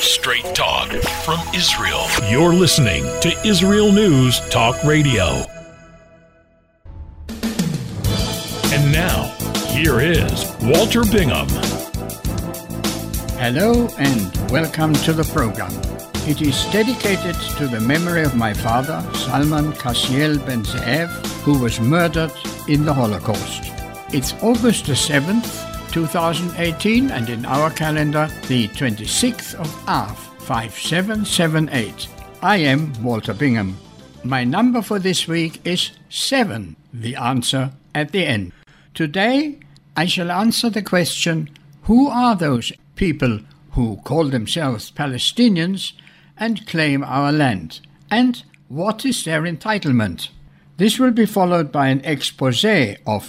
Straight talk from Israel. You're listening to Israel News Talk Radio. And now, here is Walter Bingham. Hello and welcome to the program. It is dedicated to the memory of my father, Salman Kasiel Ben Zeev, who was murdered in the Holocaust. It's August the 7th, 2018, and in our calendar, the 26th of Av, 5778. I am Walter Bingham. My number for this week is 7, the answer at the end. Today, I shall answer the question, who are those people who call themselves Palestinians and claim our land? And what is their entitlement? This will be followed by an exposé of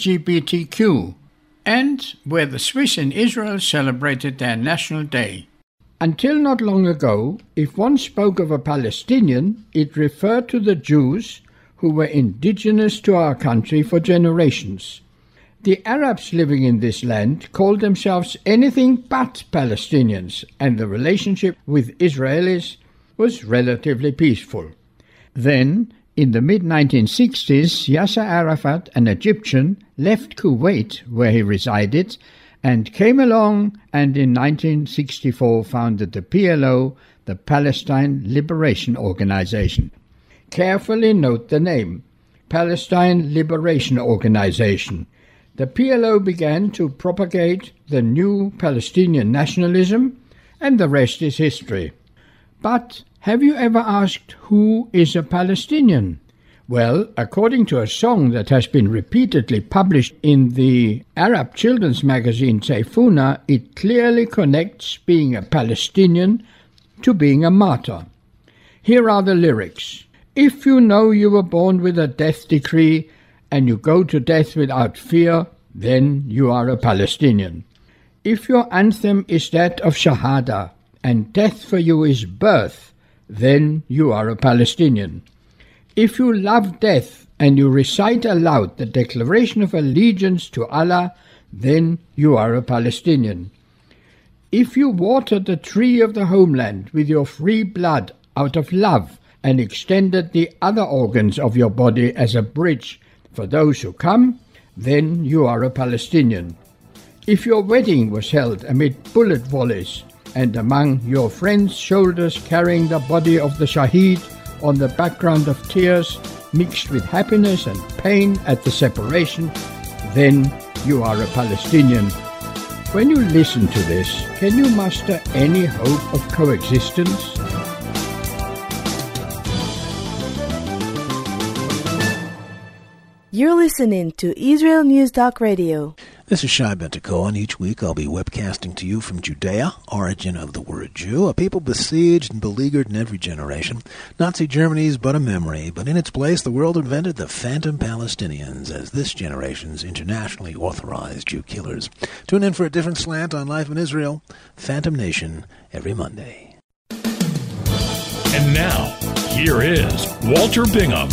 LGBTQ and where the Swiss in Israel celebrated their National Day. Until not long ago, if one spoke of a Palestinian, it referred to the Jews who were indigenous to our country for generations. The Arabs living in this land called themselves anything but Palestinians, and the relationship with Israelis was relatively peaceful. Then, in the mid-1960s, Yasser Arafat, an Egyptian, left Kuwait, where he resided, and came along and in 1964 founded the PLO, the Palestine Liberation Organization. Carefully note the name, Palestine Liberation Organization. The PLO began to propagate the new Palestinian nationalism, and the rest is history. But have you ever asked who is a Palestinian? Well, according to a song that has been repeatedly published in the Arab children's magazine Zayfuna, it clearly connects being a Palestinian to being a martyr. Here are the lyrics. If you know you were born with a death decree and you go to death without fear, then you are a Palestinian. If your anthem is that of Shahada and death for you is birth, then you are a Palestinian. If you love death and you recite aloud the declaration of allegiance to Allah, then you are a Palestinian. If you water the tree of the homeland with your free blood out of love and extended the other organs of your body as a bridge for those who come, then you are a Palestinian. If your wedding was held amid bullet volleys and among your friends' shoulders carrying the body of the Shaheed on the background of tears mixed with happiness and pain at the separation, then you are a Palestinian. When you listen to this, can you muster any hope of coexistence? You're listening to Israel News Talk Radio. This is Shai Ben-Tekoa, and each week I'll be webcasting to you from Judea, origin of the word Jew, a people besieged and beleaguered in every generation. Nazi Germany's but a memory, but in its place the world invented the phantom Palestinians as this generation's internationally authorized Jew killers. Tune in for a different slant on life in Israel, Phantom Nation, every Monday. And now, here is Walter Bingham.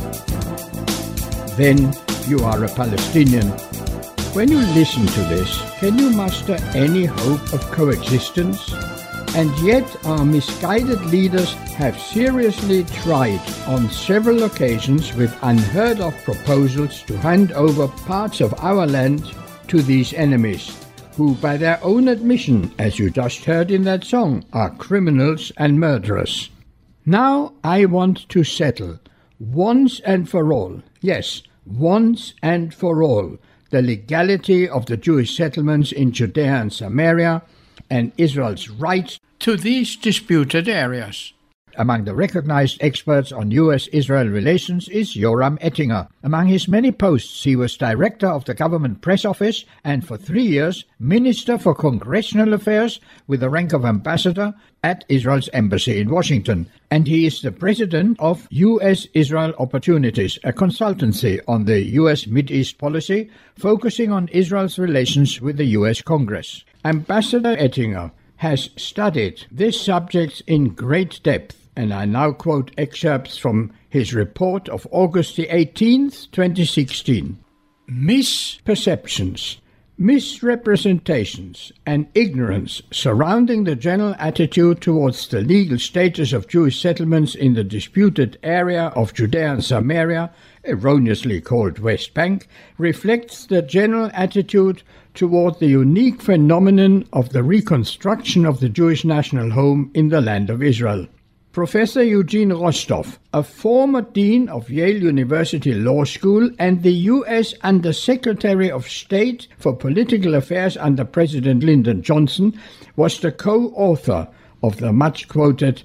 Then you are a Palestinian. When you listen to this, can you muster any hope of coexistence? And yet our misguided leaders have seriously tried on several occasions with unheard of proposals to hand over parts of our land to these enemies, who by their own admission, as you just heard in that song, are criminals and murderers. Now I want to settle, once and for all, yes, once and for all, the legality of the Jewish settlements in Judea and Samaria, and Israel's rights to these disputed areas. Among the recognized experts on U.S.-Israel relations is Yoram Ettinger. Among his many posts, he was director of the government press office and for 3 years, Minister for Congressional Affairs with the rank of ambassador at Israel's embassy in Washington. And he is the president of U.S.-Israel Opportunities, a consultancy on the U.S. Mideast policy, focusing on Israel's relations with the U.S. Congress. Ambassador Ettinger has studied this subject in great depth, and I now quote excerpts from his report of August the 18th, 2016. Misperceptions. Misrepresentations and ignorance surrounding the general attitude towards the legal status of Jewish settlements in the disputed area of Judea and Samaria, erroneously called West Bank, reflects the general attitude toward the unique phenomenon of the reconstruction of the Jewish national home in the land of Israel. Professor Eugene Rostov, a former dean of Yale University Law School and the U.S. Undersecretary of State for Political Affairs under President Lyndon Johnson, was the co-author of the much-quoted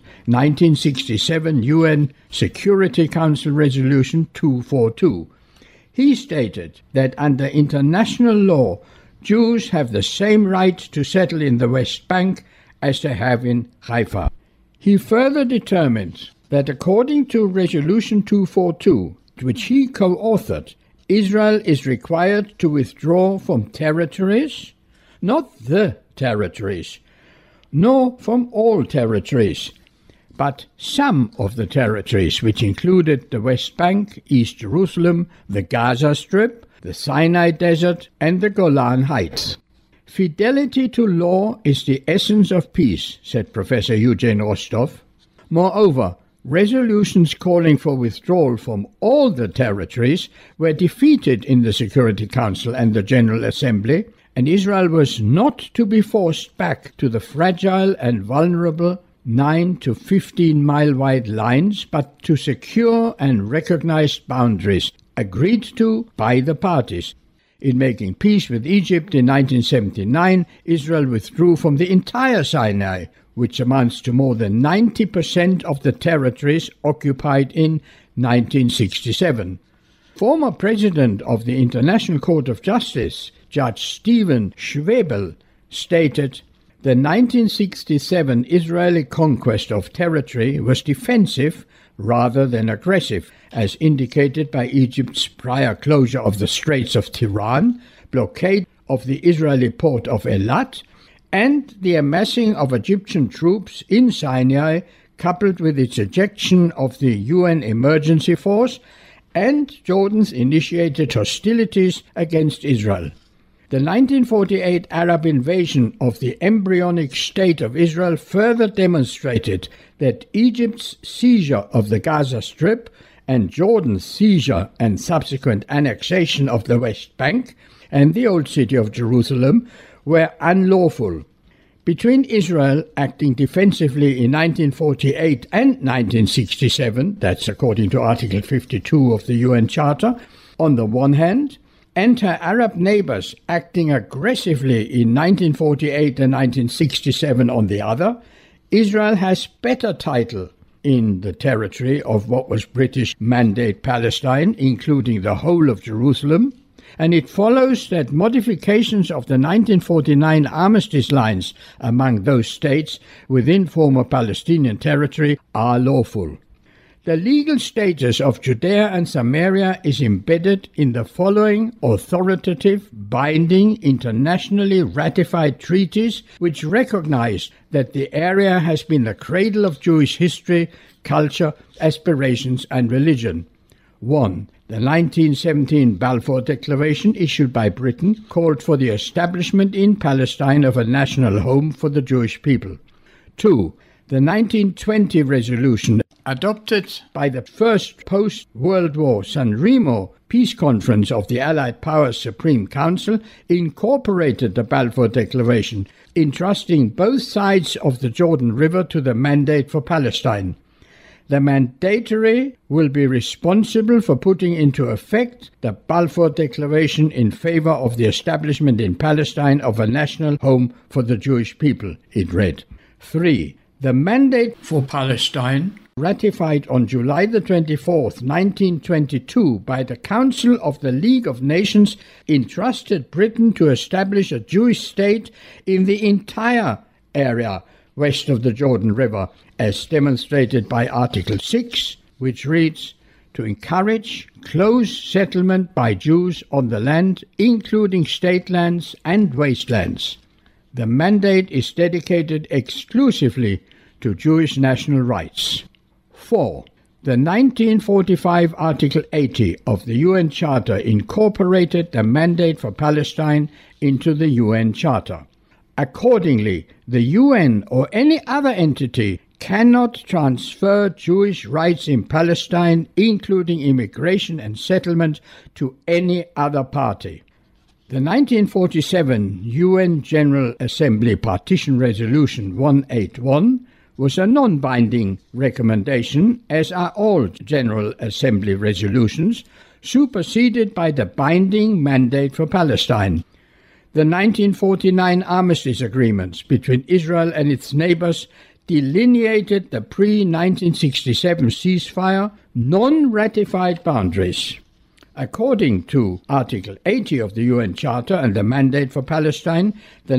1967 UN Security Council Resolution 242. He stated that under international law, Jews have the same right to settle in the West Bank as they have in Haifa. He further determined that according to Resolution 242, which he co-authored, Israel is required to withdraw from territories, not the territories, nor from all territories, but some of the territories, which included the West Bank, East Jerusalem, the Gaza Strip, the Sinai Desert, and the Golan Heights. Fidelity to law is the essence of peace, said Professor Eugene Rostov. Moreover, resolutions calling for withdrawal from all the territories were defeated in the Security Council and the General Assembly, and Israel was not to be forced back to the fragile and vulnerable 9 to 15 mile wide lines, but to secure and recognized boundaries agreed to by the parties. In making peace with Egypt in 1979, Israel withdrew from the entire Sinai, which amounts to more than 90% of the territories occupied in 1967. Former President of the International Court of Justice, Judge Steven Schwebel, stated, "The 1967 Israeli conquest of territory was defensive rather than aggressive, as indicated by Egypt's prior closure of the Straits of Tiran, blockade of the Israeli port of Eilat, and the amassing of Egyptian troops in Sinai, coupled with its ejection of the UN Emergency Force, and Jordan's initiated hostilities against Israel. The 1948 Arab invasion of the embryonic state of Israel further demonstrated that Egypt's seizure of the Gaza Strip and Jordan's seizure and subsequent annexation of the West Bank and the Old City of Jerusalem were unlawful. Between Israel acting defensively in 1948 and 1967, that's according to Article 52 of the UN Charter, on the one hand, and her Arab neighbors acting aggressively in 1948 and 1967 on the other, Israel has better title in the territory of what was British Mandate Palestine, including the whole of Jerusalem, and it follows that modifications of the 1949 armistice lines among those states within former Palestinian territory are lawful. The legal status of Judea and Samaria is embedded in the following authoritative, binding, internationally ratified treaties which recognize that the area has been the cradle of Jewish history, culture, aspirations, and religion. 1. The 1917 Balfour Declaration, issued by Britain, called for the establishment in Palestine of a national home for the Jewish people. 2. The 1920 resolution, adopted by the first post-World War San Remo Peace Conference of the Allied Powers Supreme Council, incorporated the Balfour Declaration, entrusting both sides of the Jordan River to the Mandate for Palestine. The mandatory will be responsible for putting into effect the Balfour Declaration in favor of the establishment in Palestine of a national home for the Jewish people, it read. 3. The Mandate for Palestine, ratified on July the 24th, 1922 by the Council of the League of Nations, entrusted Britain to establish a Jewish state in the entire area west of the Jordan River, as demonstrated by Article 6, which reads, to encourage close settlement by Jews on the land, including state lands and wastelands. The mandate is dedicated exclusively to Jewish national rights. 4. The 1945 Article 80 of the UN Charter incorporated the mandate for Palestine into the UN Charter. Accordingly, the UN or any other entity cannot transfer Jewish rights in Palestine, including immigration and settlement, to any other party. The 1947 UN General Assembly Partition Resolution 181 was a non-binding recommendation, as are all General Assembly resolutions, superseded by the binding mandate for Palestine. The 1949 armistice agreements between Israel and its neighbors delineated the pre-1967 ceasefire non-ratified boundaries. According to Article 80 of the UN Charter and the mandate for Palestine, the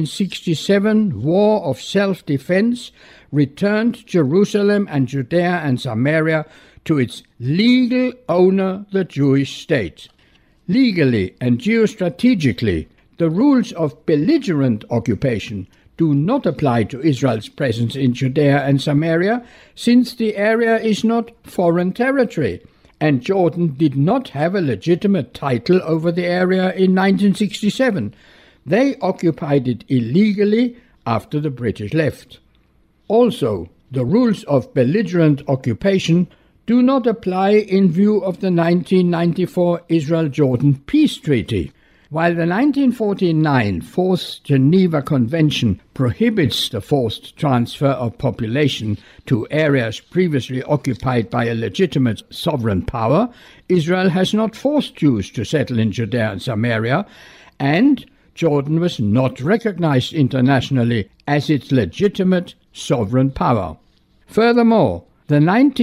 1967 War of Self-Defense returned Jerusalem and Judea and Samaria to its legal owner, the Jewish state. Legally and geostrategically, the rules of belligerent occupation do not apply to Israel's presence in Judea and Samaria, since the area is not foreign territory, and Jordan did not have a legitimate title over the area in 1967. They occupied it illegally after the British left. Also, the rules of belligerent occupation do not apply in view of the 1994 Israel-Jordan Peace Treaty. While the 1949 Fourth Geneva Convention prohibits the forced transfer of population to areas previously occupied by a legitimate sovereign power, Israel has not forced Jews to settle in Judea and Samaria, and Jordan was not recognized internationally as its legitimate sovereign power. Furthermore, the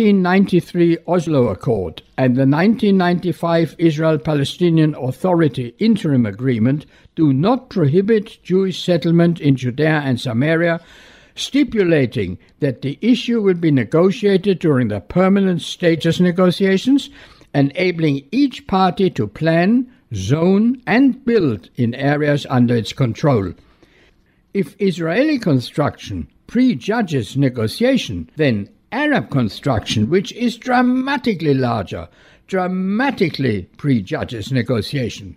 1993 Oslo Accord and the 1995 Israel-Palestinian Authority Interim Agreement do not prohibit Jewish settlement in Judea and Samaria, stipulating that the issue will be negotiated during the permanent status negotiations, enabling each party to plan, zone, and build in areas under its control. If Israeli construction prejudges negotiation, then Arab construction, which is dramatically larger, dramatically prejudges negotiation.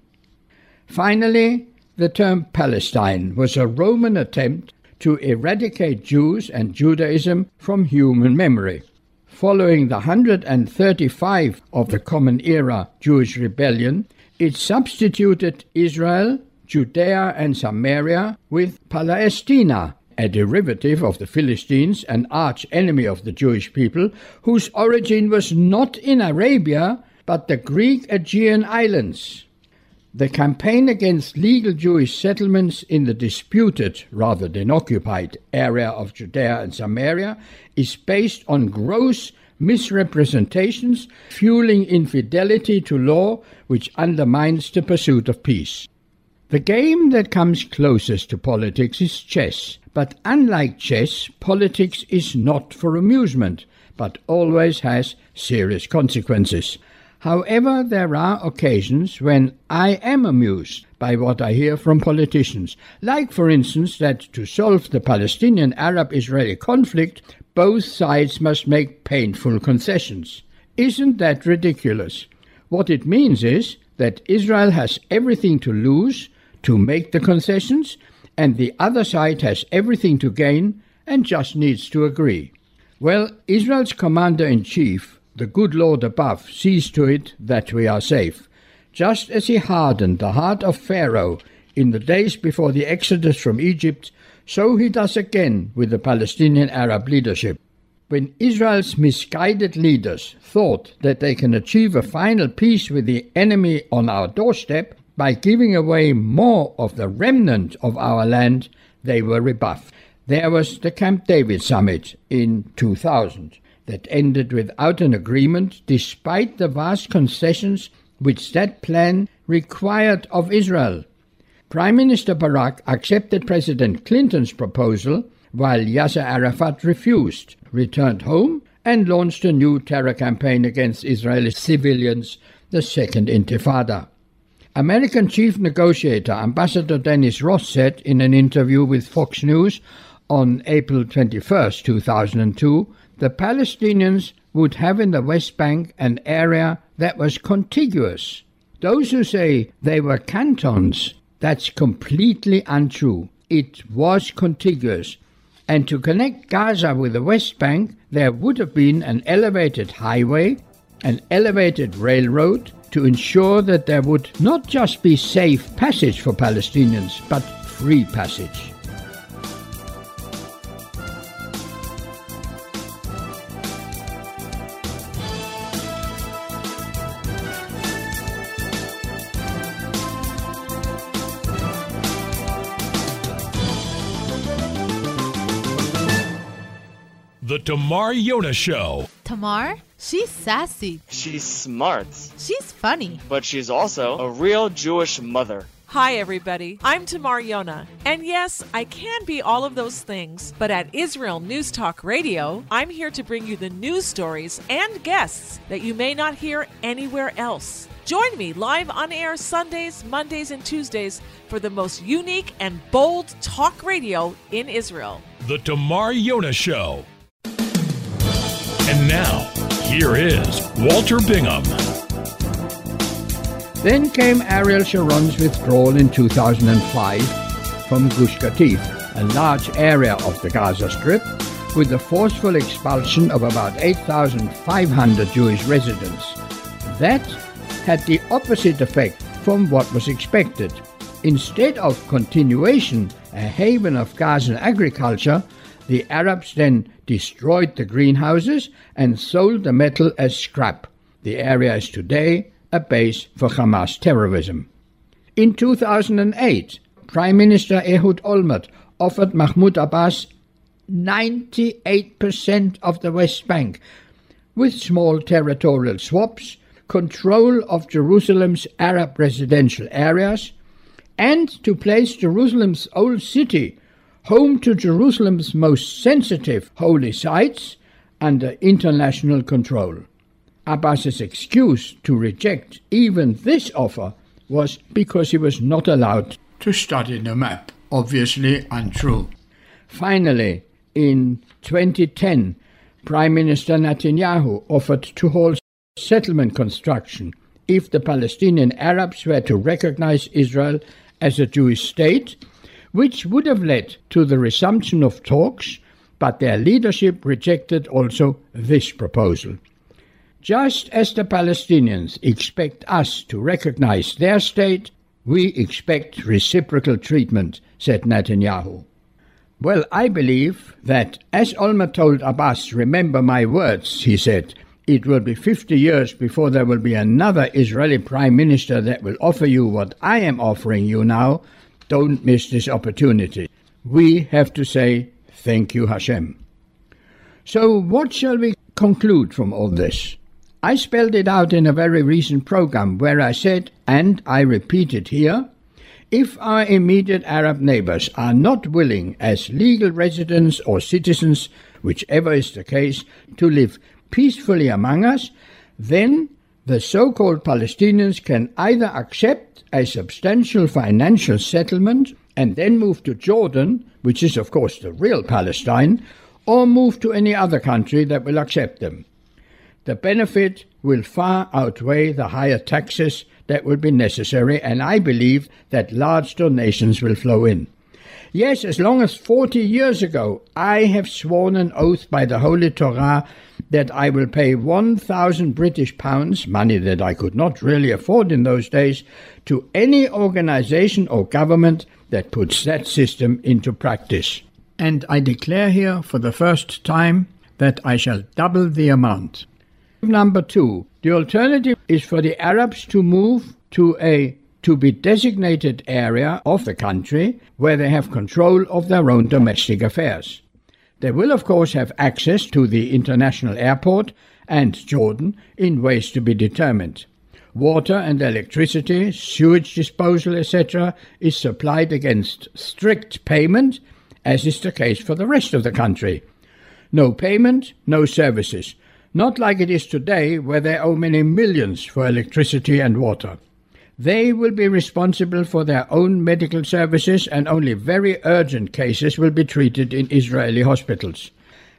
Finally, the term Palestine was a Roman attempt to eradicate Jews and Judaism from human memory. Following the 135 of the Common Era Jewish rebellion, it substituted Israel, Judea and Samaria with Palestina, a derivative of the Philistines, an arch-enemy of the Jewish people, whose origin was not in Arabia, but the Greek Aegean Islands. The campaign against legal Jewish settlements in the disputed, rather than occupied, area of Judea and Samaria is based on gross misrepresentations, fueling infidelity to law, which undermines the pursuit of peace. The game that comes closest to politics is chess. But unlike chess, politics is not for amusement, but always has serious consequences. However, there are occasions when I am amused by what I hear from politicians, like, for instance, that to solve the Palestinian Arab-Israeli conflict, both sides must make painful concessions. Isn't that ridiculous? What it means is that Israel has everything to lose to make the concessions, and the other side has everything to gain and just needs to agree. Well, Israel's commander-in-chief, the good Lord above, sees to it that we are safe, just as he hardened the heart of Pharaoh in the days before the exodus from Egypt, so he does again with the Palestinian Arab leadership. When Israel's misguided leaders thought that they can achieve a final peace with the enemy on our doorstep, by giving away more of the remnant of our land, they were rebuffed. There was the Camp David summit in 2000 that ended without an agreement, despite the vast concessions which that plan required of Israel. Prime Minister Barak accepted President Clinton's proposal, while Yasser Arafat refused, returned home, and launched a new terror campaign against Israeli civilians, the Second Intifada. American chief negotiator Ambassador Dennis Ross said in an interview with Fox News on April 21, 2002, the Palestinians would have in the West Bank an area that was contiguous. Those who say they were cantons, that's completely untrue. It was contiguous. And to connect Gaza with the West Bank, there would have been an elevated highway, an elevated railroad, to ensure that there would not just be safe passage for Palestinians, but free passage. The Tamar Yona Show. Tamar? She's sassy. She's smart. She's funny. But she's also a real Jewish mother. Hi, everybody. I'm Tamar Yona. And yes, I can be all of those things. But at Israel News Talk Radio, I'm here to bring you the news stories and guests that you may not hear anywhere else. Join me live on air Sundays, Mondays, and Tuesdays for the most unique and bold talk radio in Israel. The Tamar Yona Show. And now, here is Walter Bingham. Then came Ariel Sharon's withdrawal in 2005 from Gush Katif, a large area of the Gaza Strip, with the forceful expulsion of about 8,500 Jewish residents. That had the opposite effect from what was expected. Instead of continuation, a haven of Gazan agriculture, the Arabs then destroyed the greenhouses and sold the metal as scrap. The area is today a base for Hamas terrorism. In 2008, Prime Minister Ehud Olmert offered Mahmoud Abbas 98% of the West Bank, with small territorial swaps, control of Jerusalem's Arab residential areas, and to place Jerusalem's old city, home to Jerusalem's most sensitive holy sites, under international control. Abbas's excuse to reject even this offer was because he was not allowed to study the map. Obviously untrue. Finally, in 2010, Prime Minister Netanyahu offered to halt settlement construction if the Palestinian Arabs were to recognize Israel as a Jewish state, which would have led to the resumption of talks, but their leadership rejected also this proposal. Just as the Palestinians expect us to recognize their state, we expect reciprocal treatment, said Netanyahu. Well, I believe that, as Olmert told Abbas, remember my words, he said, it will be 50 years before there will be another Israeli prime minister that will offer you what I am offering you now. Don't miss this opportunity. We have to say, thank you, Hashem. So what shall we conclude from all this? I spelled it out in a very recent program where I said, and I repeat it here, if our immediate Arab neighbors are not willing as legal residents or citizens, whichever is the case, to live peacefully among us, then the so-called Palestinians can either accept a substantial financial settlement and then move to Jordan, which is of course the real Palestine, or move to any other country that will accept them. The benefit will far outweigh the higher taxes that will be necessary, and I believe that large donations will flow in. Yes, as long as 40 years ago, I have sworn an oath by the Holy Torah that I will pay 1,000 British pounds, money that I could not really afford in those days, to any organization or government that puts that system into practice. And I declare here for the first time that I shall double the amount. Number 2, the alternative is for the Arabs to move to a to-be designated area of the country where they have control of their own domestic affairs. They will, of course, have access to the international airport and Jordan in ways to be determined. Water and electricity, sewage disposal, etc., is supplied against strict payment, as is the case for the rest of the country. No payment, no services. Not like it is today, where they owe many millions for electricity and water. They will be responsible for their own medical services, and only very urgent cases will be treated in Israeli hospitals.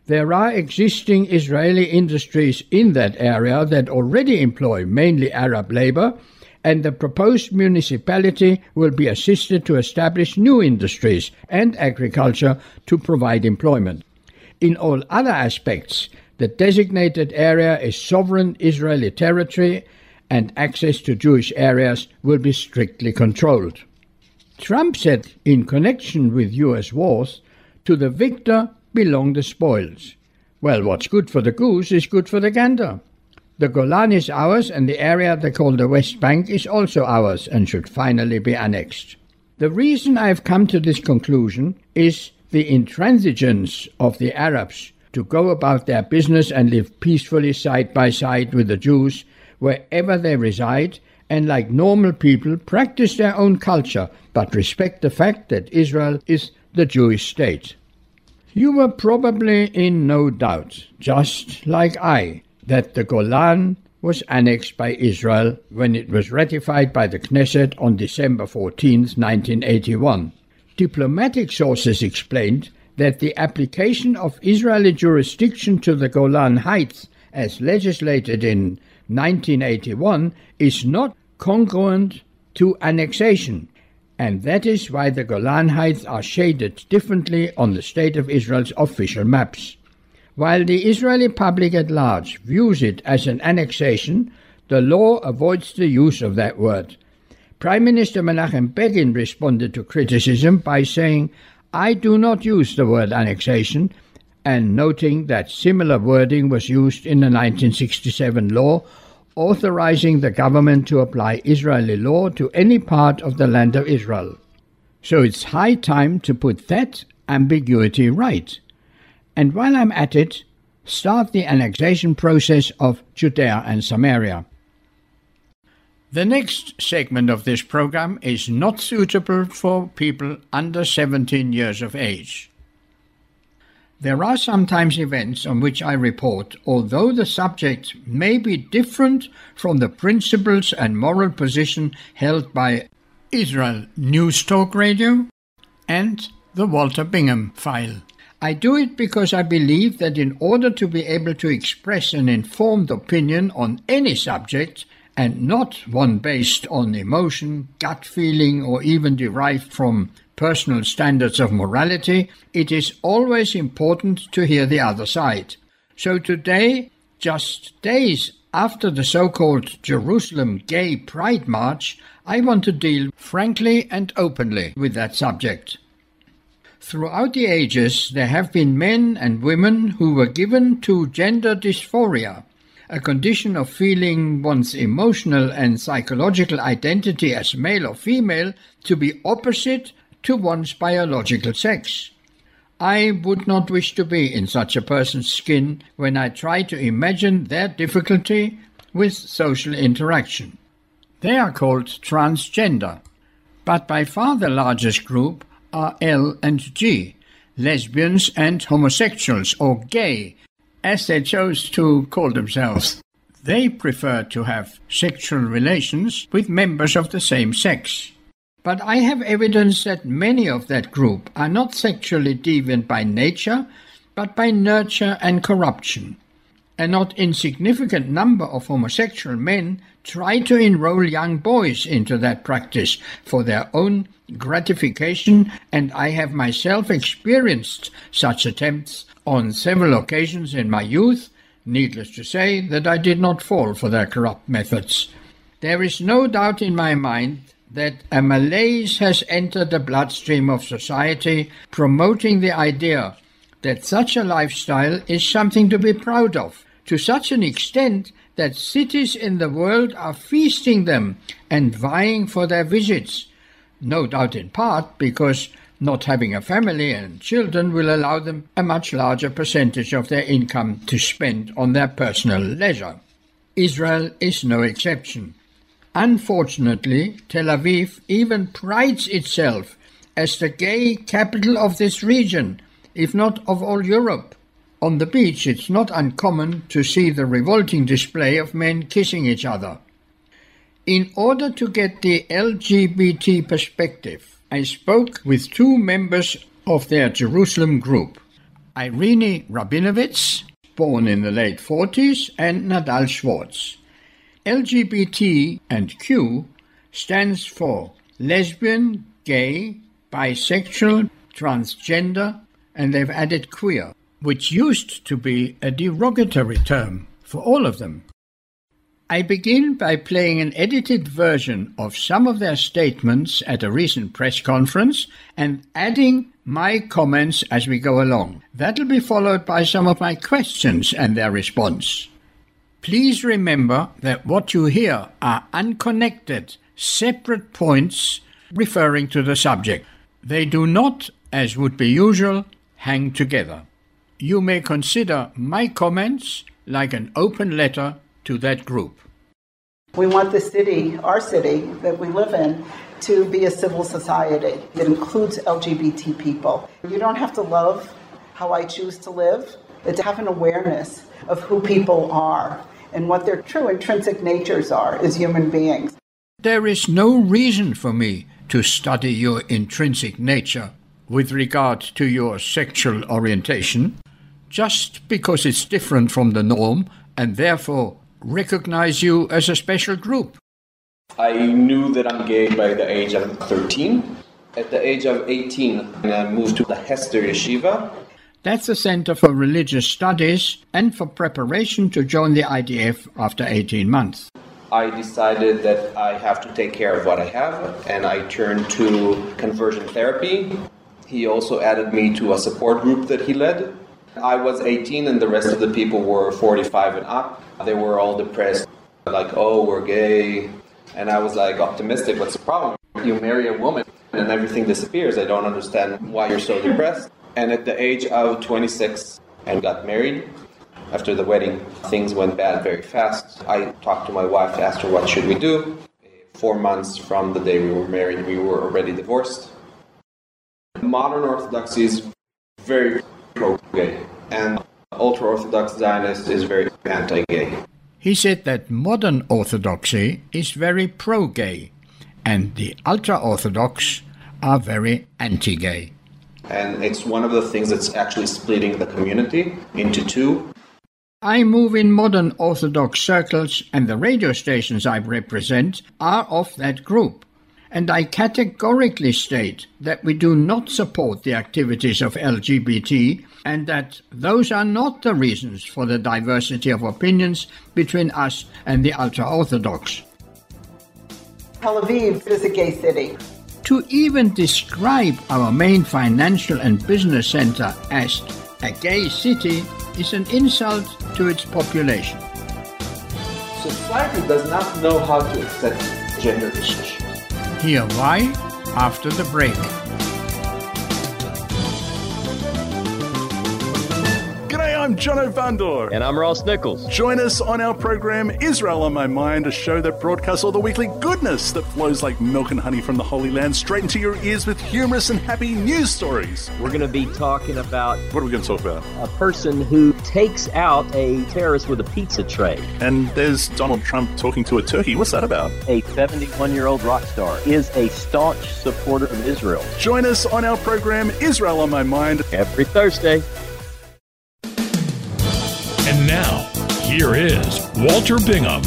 There are existing Israeli industries in that area that already employ mainly Arab labor, and the proposed municipality will be assisted to establish new industries and agriculture to provide employment. In all other aspects, the designated area is sovereign Israeli territory, and access to Jewish areas will be strictly controlled. Trump said in connection with U.S. wars, "To the victor belong the spoils." Well, what's good for the goose is good for the gander. The Golan is ours, and the area they call the West Bank is also ours and should finally be annexed. The reason I've come to this conclusion is the intransigence of the Arabs to go about their business and live peacefully side by side with the Jews wherever they reside, and like normal people practice their own culture but respect the fact that Israel is the Jewish state. You were probably in no doubt, just like I, that the Golan was annexed by Israel when it was ratified by the Knesset on December 14, 1981. Diplomatic sources explained that the application of Israeli jurisdiction to the Golan Heights as legislated in 1981 is not congruent to annexation, and that is why the Golan Heights are shaded differently on the State of Israel's official maps. While the Israeli public at large views it as an annexation, the law avoids the use of that word. Prime Minister Menachem Begin responded to criticism by saying, "I do not use the word annexation," and noting that similar wording was used in the 1967 law authorizing the government to apply Israeli law to any part of the land of Israel. So it's high time to put that ambiguity right. And while I'm at it, start the annexation process of Judea and Samaria. The next segment of this program is not suitable for people under 17 years of age. There are sometimes events on which I report, although the subject may be different from the principles and moral position held by Israel News Talk Radio and the Walter Bingham File. I do it because I believe that in order to be able to express an informed opinion on any subject, and not one based on emotion, gut feeling, or even derived from personal standards of morality, it is always important to hear the other side. So today, just days after the so-called Jerusalem Gay Pride March, I want to deal frankly and openly with that subject. Throughout the ages, there have been men and women who were given to gender dysphoria, a condition of feeling one's emotional and psychological identity as male or female to be opposite to one's biological sex. I would not wish to be in such a person's skin when I try to imagine their difficulty with social interaction. They are called transgender, but by far the largest group are L and G, lesbians and homosexuals, or gay, as they chose to call themselves. They prefer to have sexual relations with members of the same sex. But I have evidence that many of that group are not sexually deviant by nature, but by nurture and corruption. A not insignificant number of homosexual men try to enroll young boys into that practice for their own gratification, and I have myself experienced such attempts on several occasions in my youth. Needless to say that I did not fall for their corrupt methods. There is no doubt in my mind that a malaise has entered the bloodstream of society, promoting the idea that such a lifestyle is something to be proud of, to such an extent that cities in the world are feasting them and vying for their visits, no doubt in part because not having a family and children will allow them a much larger percentage of their income to spend on their personal leisure. Israel is no exception. Unfortunately, Tel Aviv even prides itself as the gay capital of this region, if not of all Europe. On the beach, it's not uncommon to see the revolting display of men kissing each other. In order to get the LGBT perspective, I spoke with two members of their Jerusalem group. Irene Rabinovitz, born in the late 40s, and Nadal Schwartz. LGBT and Q stands for lesbian, gay, bisexual, transgender, and they've added queer, which used to be a derogatory term for all of them. I begin by playing an edited version of some of their statements at a recent press conference and adding my comments as we go along. That'll be followed by some of my questions and their response. Please remember that what you hear are unconnected, separate points referring to the subject. They do not, as would be usual, hang together. You may consider my comments like an open letter to that group. We want the city, our city that we live in, to be a civil society that includes LGBT people. You don't have to love how I choose to live, but to have an awareness of who people are and what their true intrinsic natures are as human beings. There is no reason for me to study your intrinsic nature with regard to your sexual orientation, just because it's different from the norm and therefore recognize you as a special group. I knew that I'm gay by the age of 13. At the age of 18, I moved to the Hester Yeshiva. That's the Center for Religious Studies and for preparation to join the IDF after 18 months. I decided that I have to take care of what I have, and I turned to conversion therapy. He also added me to a support group that he led. I was 18 and the rest of the people were 45 and up. They were all depressed, like, oh, we're gay. And I was like, optimistic, what's the problem? You marry a woman and everything disappears. I don't understand why you're so depressed. And at the age of 26, I got married. After the wedding, things went bad very fast. I talked to my wife, asked her what should we do. 4 months from the day we were married, we were already divorced. Modern Orthodoxy is very pro-gay, and ultra-Orthodox Zionist is very anti-gay. He said that modern Orthodoxy is very pro-gay, and the ultra-Orthodox are very anti-gay. And it's one of the things that's actually splitting the community into two. I move in modern Orthodox circles, and the radio stations I represent are of that group. And I categorically state that we do not support the activities of LGBT and that those are not the reasons for the diversity of opinions between us and the ultra-Orthodox. Tel Aviv is a gay city. To even describe our main financial and business center as a gay city is an insult to its population. Society does not know how to accept gender issues. Hear why after the break. G'day, I'm Jono Vandor. And I'm Ross Nichols. Join us on our program Israel on My Mind, a show that broadcasts all the weekly goodness that flows like milk and honey from the Holy Land straight into your ears with humorous and happy news stories. We're going to be talking about... What are we going to talk about? A person who takes out a terrorist with a pizza tray. And there's Donald Trump talking to a turkey. What's that about? A 71-year-old rock star is a staunch supporter of Israel. Join us on our program Israel on My Mind every Thursday. And now, here is Walter Bingham.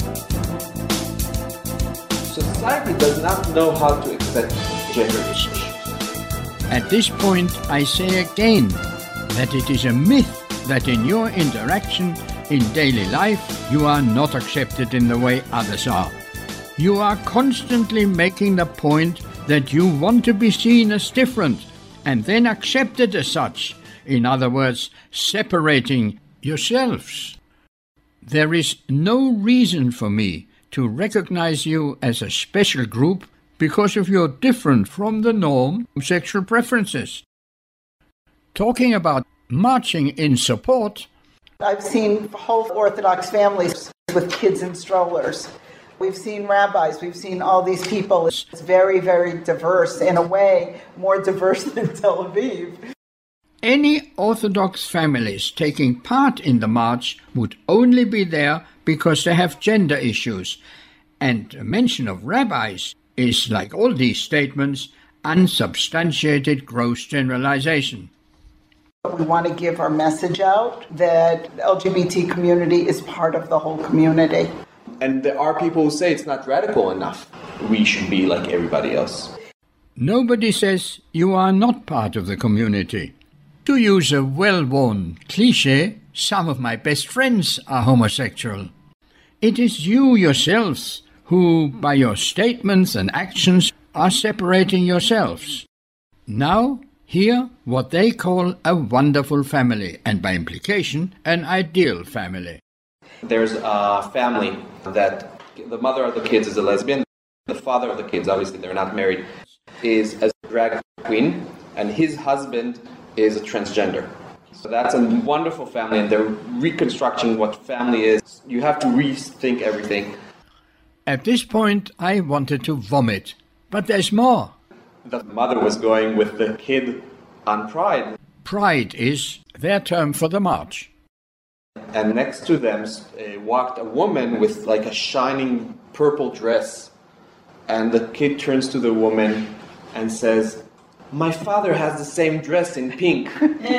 Society does not know how to accept gender issues. At this point, I say again that it is a myth that in your interaction in daily life, you are not accepted in the way others are. You are constantly making the point that you want to be seen as different and then accepted as such. In other words, separating yourselves. There is no reason for me to recognize you as a special group because of your different from the norm sexual preferences. Talking about marching in support. I've seen whole Orthodox families with kids in strollers. We've seen rabbis, we've seen all these people. It's very, very diverse, in a way, more diverse than Tel Aviv. Any Orthodox families taking part in the march would only be there because they have gender issues. And the mention of rabbis is, like all these statements, unsubstantiated gross generalization. We want to give our message out that the LGBT community is part of the whole community. And there are people who say it's not radical enough. We should be like everybody else. Nobody says you are not part of the community. To use a well-worn cliché, some of my best friends are homosexual. It is you yourselves who, by your statements and actions, are separating yourselves. Now, hear what they call a wonderful family, and by implication, an ideal family. There's a family that the mother of the kids is a lesbian. The father of the kids, obviously they're not married, is a drag queen, and his husband is a transgender. So that's a wonderful family, and they're reconstructing what family is. You have to rethink everything. At this point, I wanted to vomit, but there's more. The mother was going with the kid on Pride. Pride is their term for the march. And next to them walked a woman with like a shining purple dress. And the kid turns to the woman and says, "My father has the same dress in pink."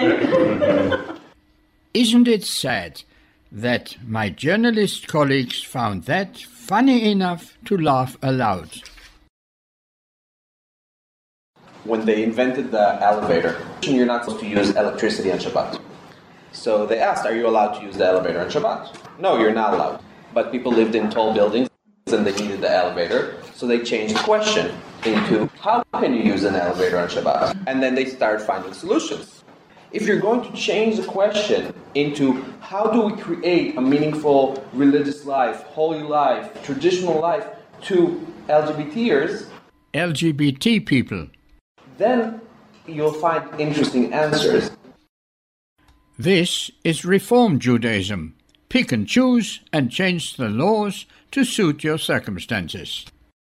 Isn't it sad that my journalist colleagues found that funny enough to laugh aloud? When they invented the elevator, you're not supposed to use electricity on Shabbat. So they asked, are you allowed to use the elevator on Shabbat? No, you're not allowed. But people lived in tall buildings and they needed the elevator. So they changed the question into, how can you use an elevator on Shabbat? And then they started finding solutions. If you're going to change the question into, how do we create a meaningful religious life, holy life, traditional life to LGBTers, LGBT people, then you'll find interesting answers. This is Reform Judaism. Pick and choose and change the laws to suit your circumstances.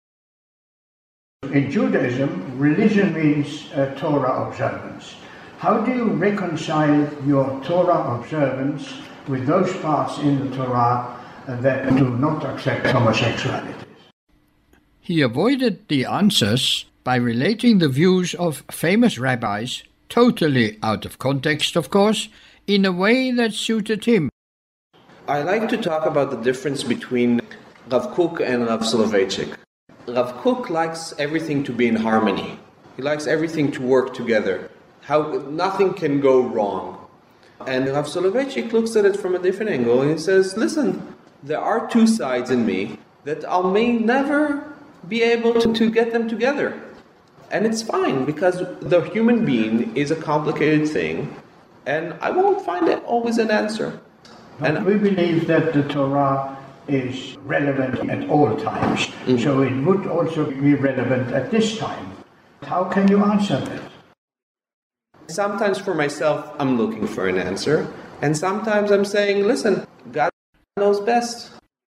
In Judaism, religion means Torah observance. How do you reconcile your Torah observance with those parts in the Torah that do not accept homosexuality? He avoided the answers by relating the views of famous rabbis, totally out of context, of course, in a way that suited him. I like to talk about the difference between Rav Kook and Rav Soloveitchik. Rav Kook likes everything to be in harmony. He likes everything to work together. How nothing can go wrong. And Rav Soloveitchik looks at it from a different angle and he says, listen, there are two sides in me that I may never be able to get them together. And it's fine, because the human being is a complicated thing, and I won't find it always an answer. And we believe that the Torah is relevant at all times, so it would also be relevant at this time. How can you answer that? Sometimes for myself, I'm looking for an answer, and sometimes I'm saying, listen, God knows best.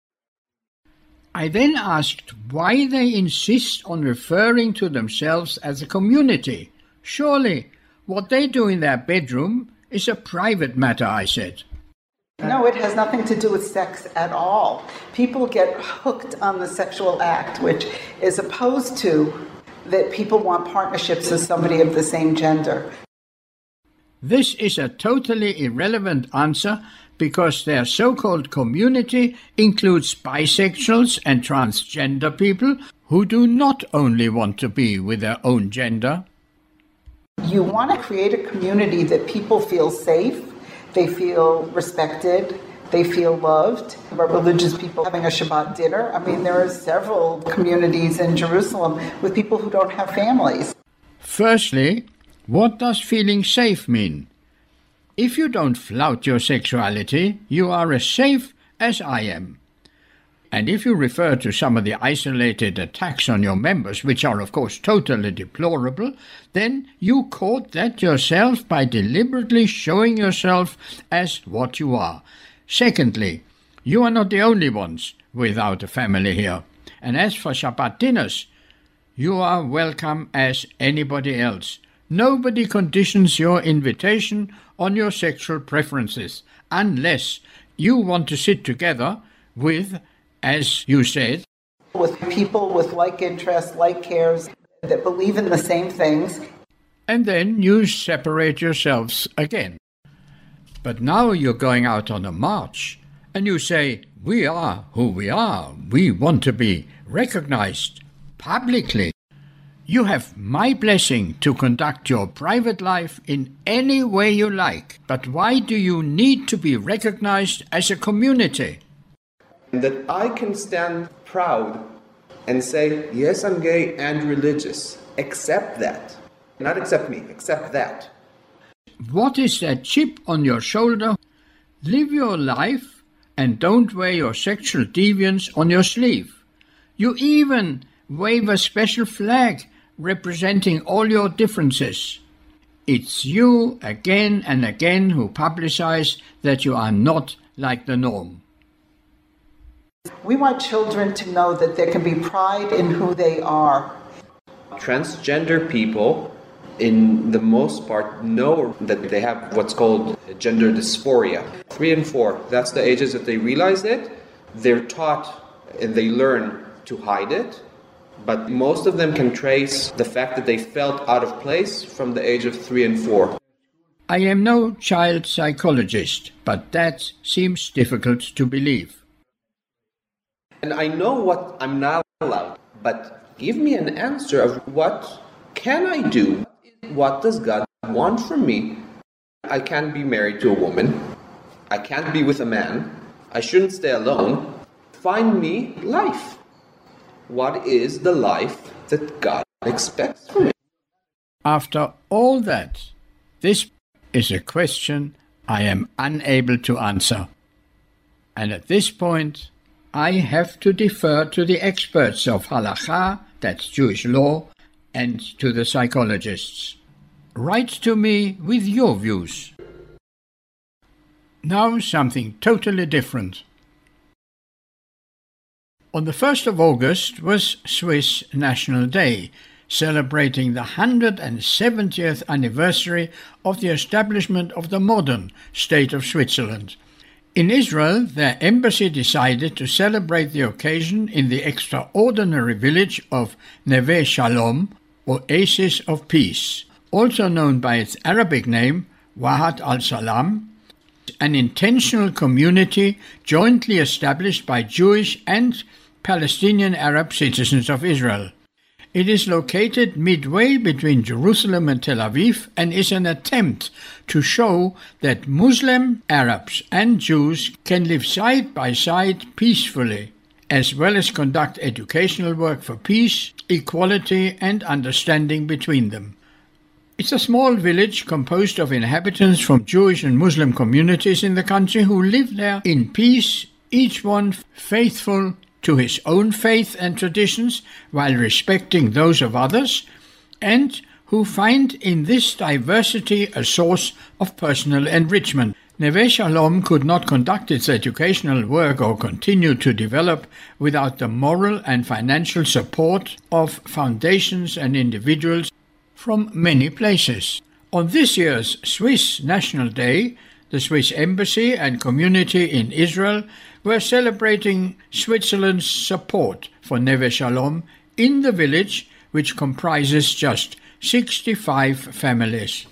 I then asked why they insist on referring to themselves as a community. Surely, what they do in their bedroom is a private matter, I said. No, it has nothing to do with sex at all. People get hooked on the sexual act, which is opposed to that people want partnerships with somebody of the same gender. This is a totally irrelevant answer because their so-called community includes bisexuals and transgender people who do not only want to be with their own gender. You want to create a community that people feel safe, they feel respected, they feel loved. About religious people having a Shabbat dinner. I mean, there are several communities in Jerusalem with people who don't have families. Firstly, what does feeling safe mean? If you don't flout your sexuality, you are as safe as I am. And if you refer to some of the isolated attacks on your members, which are of course totally deplorable, then you caught that yourself by deliberately showing yourself as what you are. Secondly, you are not the only ones without a family here. And as for Shabbat dinners, you are welcome as anybody else. Nobody conditions your invitation on your sexual preferences, unless you want to sit together with, as you said, with people with like interests, like cares, that believe in the same things. And then you separate yourselves again. But now you're going out on a march and you say, we are who we are. We want to be recognized publicly. You have my blessing to conduct your private life in any way you like. But why do you need to be recognized as a community? That I can stand proud and say, yes, I'm gay and religious. Accept that. Not accept me, accept that. What is that chip on your shoulder? Live your life and don't wear your sexual deviance on your sleeve. You even wave a special flag representing all your differences. It's you again and again who publicize that you are not like the norm. We want children to know that there can be pride in who they are. Transgender people, in the most part, know that they have what's called gender dysphoria. 3 and 4, that's the ages that they realize it. They're taught and they learn to hide it, but most of them can trace the fact that they felt out of place from the age of 3 and 4. I am no child psychologist, but that seems difficult to believe. And I know what I'm not allowed, but give me an answer of what can I do? What does God want from me? I can't be married to a woman. I can't be with a man. I shouldn't stay alone. Find me life. What is the life that God expects from me? After all that, this is a question I am unable to answer. And at this point, I have to defer to the experts of halakha, that's Jewish law, and to the psychologists. Write to me with your views. Now something totally different. On the 1st of August was Swiss National Day, celebrating the 170th anniversary of the establishment of the modern state of Switzerland. In Israel, their embassy decided to celebrate the occasion in the extraordinary village of Neve Shalom, Oasis of Peace, also known by its Arabic name, Wahat al-Salam, an intentional community jointly established by Jewish and Palestinian Arab citizens of Israel. It is located midway between Jerusalem and Tel Aviv and is an attempt to show that Muslim Arabs and Jews can live side by side peacefully, as well as conduct educational work for peace, equality and understanding between them. It's a small village composed of inhabitants from Jewish and Muslim communities in the country who live there in peace, each one faithful to his own faith and traditions while respecting those of others, and who find in this diversity a source of personal enrichment. Neve Shalom could not conduct its educational work or continue to develop without the moral and financial support of foundations and individuals from many places. On this year's Swiss National Day, the Swiss Embassy and community in Israel were celebrating Switzerland's support for Neve Shalom in the village, which comprises just 65 families.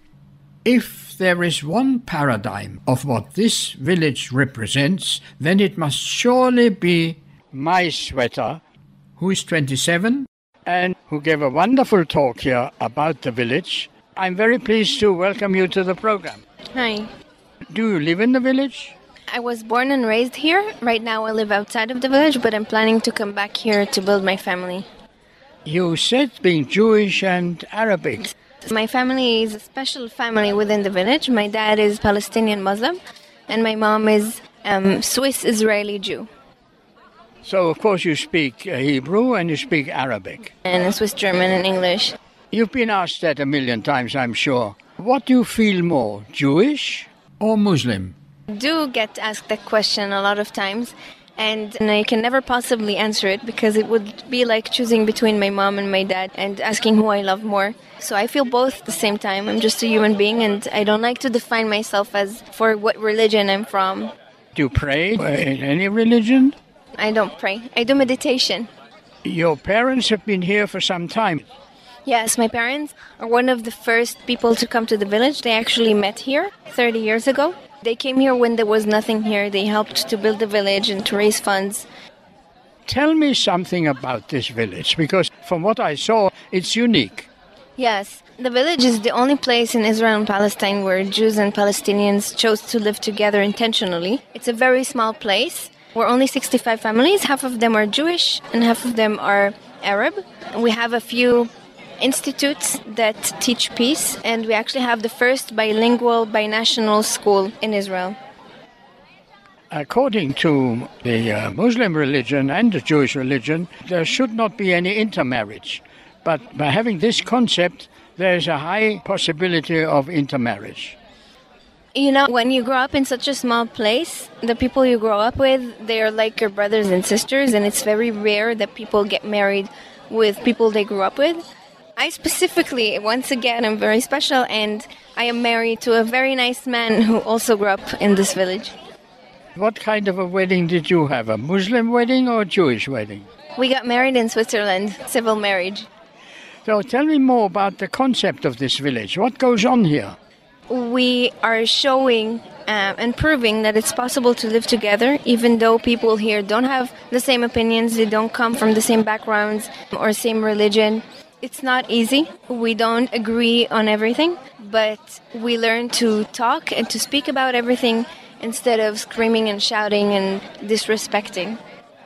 If there is one paradigm of what this village represents, then it must surely be my sweater, who is 27 and who gave a wonderful talk here about the village. I'm very pleased to welcome you to the program. Hi. Do you live in the village? I was born and raised here. Right now I live outside of the village, but I'm planning to come back here to build my family. You said being Jewish and Arabic. My family is a special family within the village. My dad is Palestinian Muslim, and my mom is Swiss-Israeli Jew. So, of course, you speak Hebrew and you speak Arabic. And Swiss German and English. You've been asked that a million times, I'm sure. What do you feel more, Jewish or Muslim? I do get asked that question a lot of times, and I can never possibly answer it because it would be like choosing between my mom and my dad and asking who I love more. So I feel both at the same time. I'm just a human being, and I don't like to define myself as for what religion I'm from. Do you pray in any religion? I don't pray. I do meditation. Your parents have been here for some time. Yes, my parents are one of the first people to come to the village. They actually met here 30 years ago. They came here when there was nothing here. They helped to build the village and to raise funds. Tell me something about this village, because from what I saw, it's unique. Yes, the village is the only place in Israel and Palestine where Jews and Palestinians chose to live together intentionally. It's a very small place. We're only 65 families. Half of them are Jewish and half of them are Arab. We have a few institutes that teach peace, and we actually have the first bilingual, binational school in Israel. According to the Muslim religion and the Jewish religion, there should not be any intermarriage. But by having this concept, there's a high possibility of intermarriage. You know, when you grow up in such a small place, the people you grow up with, they are like your brothers and sisters, and it's very rare that people get married with people they grew up with. I specifically, once again, am very special, and I am married to a very nice man who also grew up in this village. What kind of a wedding did you have? A Muslim wedding or a Jewish wedding? We got married in Switzerland, civil marriage. So tell me more about the concept of this village. What goes on here? We are showing and proving that it's possible to live together, even though people here don't have the same opinions, they don't come from the same backgrounds or same religion. It's not easy. We don't agree on everything, but we learn to talk and to speak about everything instead of screaming and shouting and disrespecting.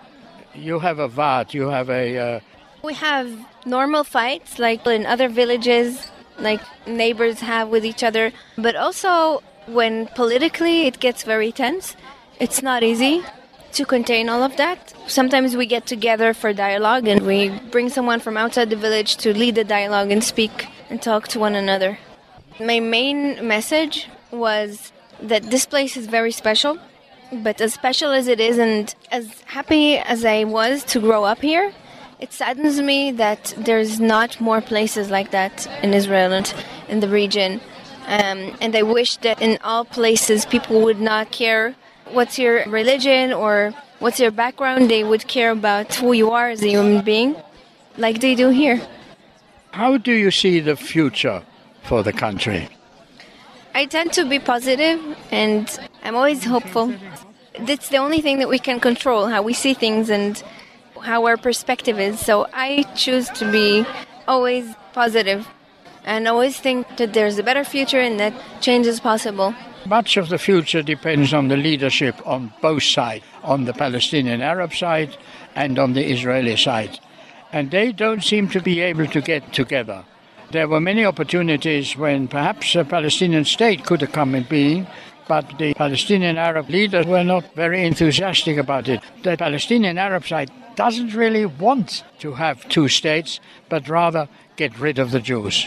You have a vat, you have a... We have normal fights like in other villages, like neighbors have with each other, but also when politically it gets very tense, it's not easy to contain all of that. Sometimes we get together for dialogue and we bring someone from outside the village to lead the dialogue and speak and talk to one another. My main message was that this place is very special, but as special as it is and as happy as I was to grow up here, it saddens me that there's not more places like that in Israel and in the region. And I wish that in all places people would not care what's your religion or what's your background. They would care about who you are as a human being, like they do here. How do you see the future for the country? I tend to be positive and I'm always hopeful. That's the only thing that we can control, how we see things and how our perspective is. So I choose to be always positive and always think that there's a better future and that change is possible. Much of the future depends on the leadership on both sides, on the Palestinian Arab side and on the Israeli side. And they don't seem to be able to get together. There were many opportunities when perhaps a Palestinian state could have come in being, but the Palestinian Arab leaders were not very enthusiastic about it. The Palestinian Arab side doesn't really want to have two states, but rather get rid of the Jews.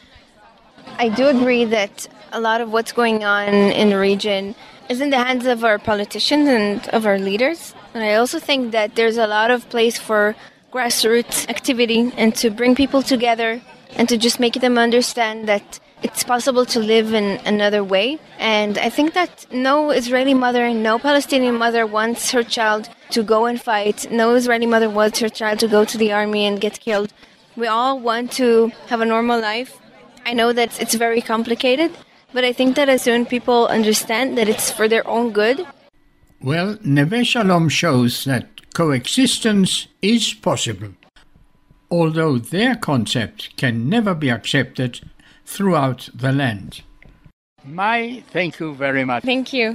I do agree that a lot of what's going on in the region is in the hands of our politicians and of our leaders. And I also think that there's a lot of place for grassroots activity and to bring people together and to just make them understand that it's possible to live in another way. And I think that no Israeli mother, no Palestinian mother wants her child to go and fight. No Israeli mother wants her child to go to the army and get killed. We all want to have a normal life. I know that it's very complicated, but I think that as soon people understand that it's for their own good. Well, Neve Shalom shows that coexistence is possible, although their concept can never be accepted throughout the land. Mai, thank you very much. Thank you.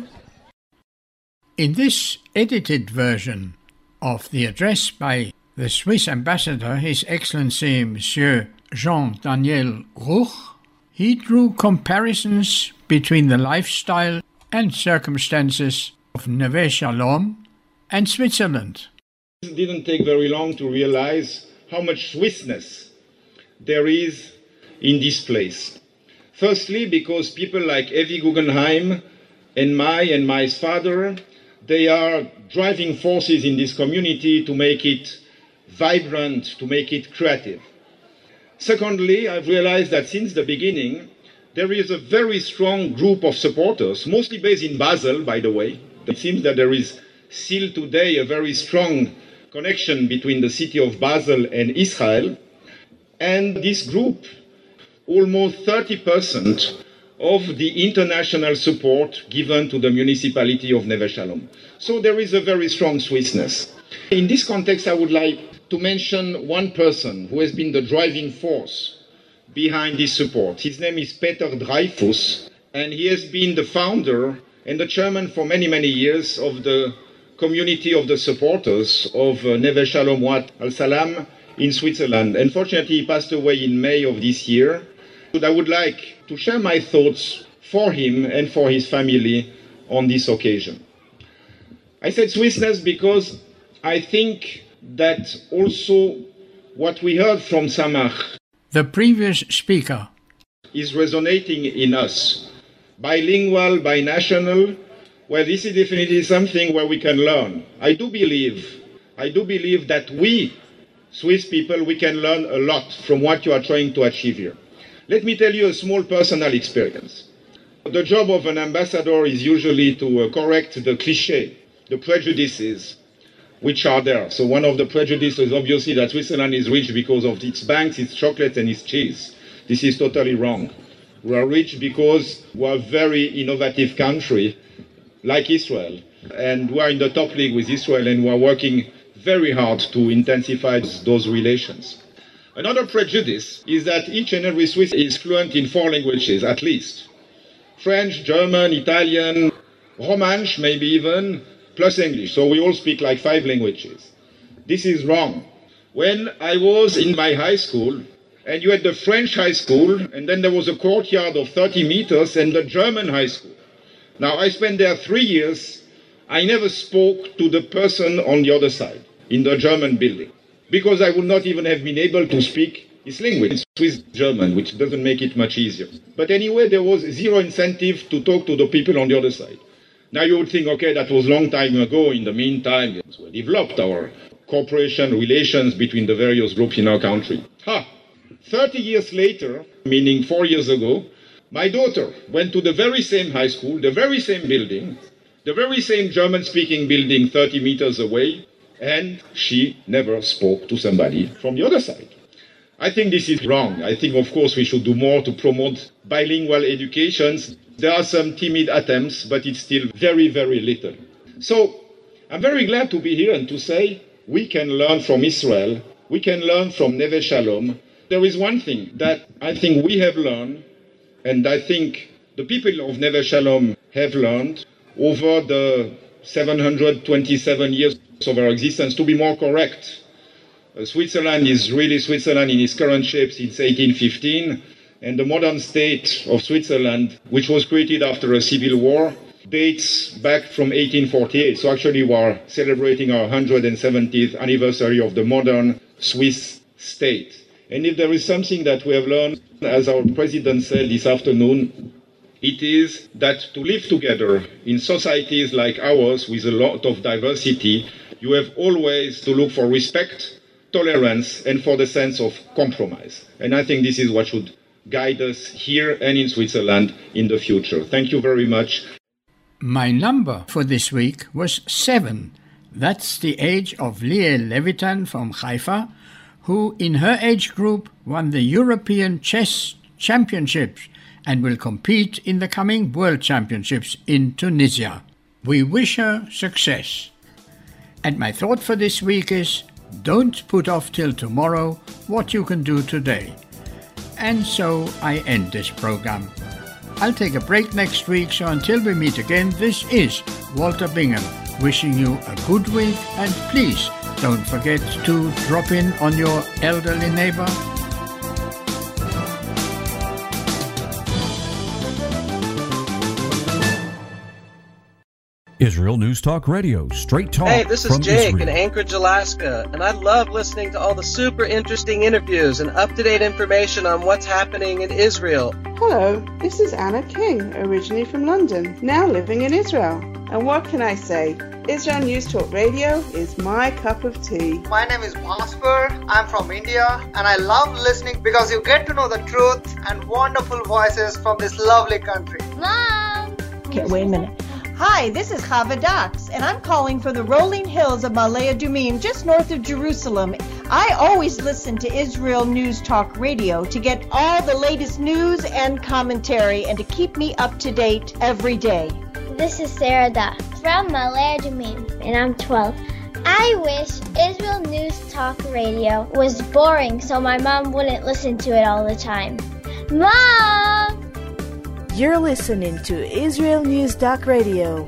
In this edited version of the address by the Swiss ambassador, His Excellency Monsieur Jean-Daniel Ruch, he drew comparisons between the lifestyle and circumstances of Neve Shalom and Switzerland. It didn't take very long to realize how much Swissness there is in this place. Firstly, because people like Evi Guggenheim and Mai's father, they are driving forces in this community to make it vibrant, to make it creative. Secondly, I've realized that since the beginning, there is a very strong group of supporters, mostly based in Basel, by the way. It seems that there is still today a very strong connection between the city of Basel and Israel. And this group, almost 30% of the international support given to the municipality of Neve Shalom. So there is a very strong Swissness. In this context, I would like to mention one person who has been the driving force behind this support. His name is Peter Dreyfus, and he has been the founder and the chairman for many, many years of the community of the supporters of Neve Shalom Wat al-Salam in Switzerland. Unfortunately, he passed away in May of this year. I would like to share my thoughts for him and for his family on this occasion. I said Swissness because I think that also what we heard from Samach, the previous speaker, is resonating in us. Bilingual, binational, well, this is definitely something where we can learn. I do believe that we, Swiss people, we can learn a lot from what you are trying to achieve here. Let me tell you a small personal experience. The job of an ambassador is usually to correct the cliché, the prejudices which are there. So one of the prejudices, obviously, that Switzerland is rich because of its banks, its chocolate, and its cheese. This is totally wrong. We are rich because we are a very innovative country, like Israel. And we are in the top league with Israel, and we are working very hard to intensify those relations. Another prejudice is that each and every Swiss is fluent in 4 languages, at least. French, German, Italian, Romansh, maybe even, plus English. So we all speak like 5 languages. This is wrong. When I was in my high school, and you had the French high school, and then there was a courtyard of 30 meters, and the German high school. Now, I spent there 3 years. I never spoke to the person on the other side, in the German building, because I would not even have been able to speak his language, Swiss German, which doesn't make it much easier. But anyway, there was zero incentive to talk to the people on the other side. Now you would think, okay, that was a long time ago. In the meantime, we developed our cooperation relations between the various groups in our country. 30 years later, meaning 4 years ago, my daughter went to the very same high school, the very same building, the very same German-speaking building 30 meters away, and she never spoke to somebody from the other side. I think this is wrong. I think, of course, we should do more to promote bilingual educations. There are some timid attempts, but it's still very, very little. So I'm very glad to be here and to say we can learn from Israel. We can learn from Neve Shalom. There is one thing that I think we have learned, and I think the people of Neve Shalom have learned over the 727 years of our existence. To be more correct, Switzerland is really Switzerland in its current shape since 1815, and the modern state of Switzerland, which was created after a civil war, dates back from 1848. So actually we are celebrating our 170th anniversary of the modern Swiss state. And if there is something that we have learned, as our president said this afternoon, it is that to live together in societies like ours with a lot of diversity, you have always to look for respect, tolerance, and for the sense of compromise. And I think this is what should guide us here and in Switzerland in the future. Thank you very much. My number for this week was 7. That's the age of Liel Levitan from Haifa, who in her age group won the European Chess Championships and will compete in the coming World Championships in Tunisia. We wish her success. And my thought for this week is, don't put off till tomorrow what you can do today. And so I end this program. I'll take a break next week, so until we meet again, this is Walter Bingham wishing you a good week, and please don't forget to drop in on your elderly neighbor. Israel News Talk Radio, straight talk. Hey, this is from Jake Israel. in Anchorage, Alaska, and I love listening to all the super interesting interviews and up-to-date information on what's happening in Israel. Hello, this is Anna King, originally from London, now living in Israel. And what can I say? Israel News Talk Radio is my cup of tea. My name is Bhaskar. I'm from India, and I love listening because you get to know the truth and wonderful voices from this lovely country. Mom! Okay, wait a minute. Hi, this is Chava Dax, and I'm calling from the rolling hills of Ma'ale Adumim, just north of Jerusalem. I always listen to Israel News Talk Radio to get all the latest news and commentary and to keep me up to date every day. This is Sarah Da from Malaya Jamim, and I'm 12. I wish Israel News Talk Radio was boring so my mom wouldn't listen to it all the time. Mom! You're listening to Israel News Talk Radio.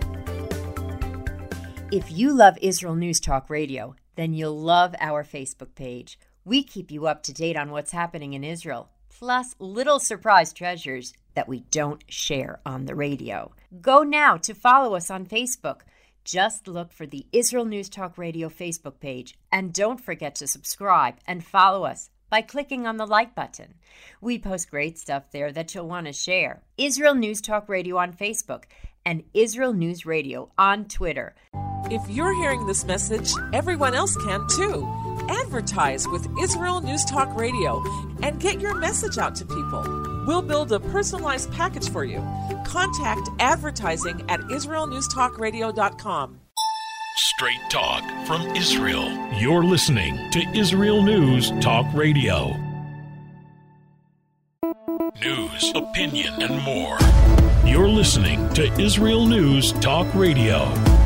If you love Israel News Talk Radio, then you'll love our Facebook page. We keep you up to date on what's happening in Israel, plus little surprise treasures that we don't share on the radio. Go now to follow us on Facebook. Just look for the Israel News Talk Radio Facebook page, and don't forget to subscribe and follow us by clicking on the like button. We post great stuff there that you'll want to share. Israel News Talk Radio on Facebook and Israel News Radio on Twitter. If you're hearing this message, everyone else can too. Advertise with Israel News Talk Radio and get your message out to people. We'll build a personalized package for you. Contact advertising at israelnewstalkradio.com. Straight talk from Israel. You're listening to Israel News Talk Radio. News, opinion, and more. You're listening to Israel News Talk Radio.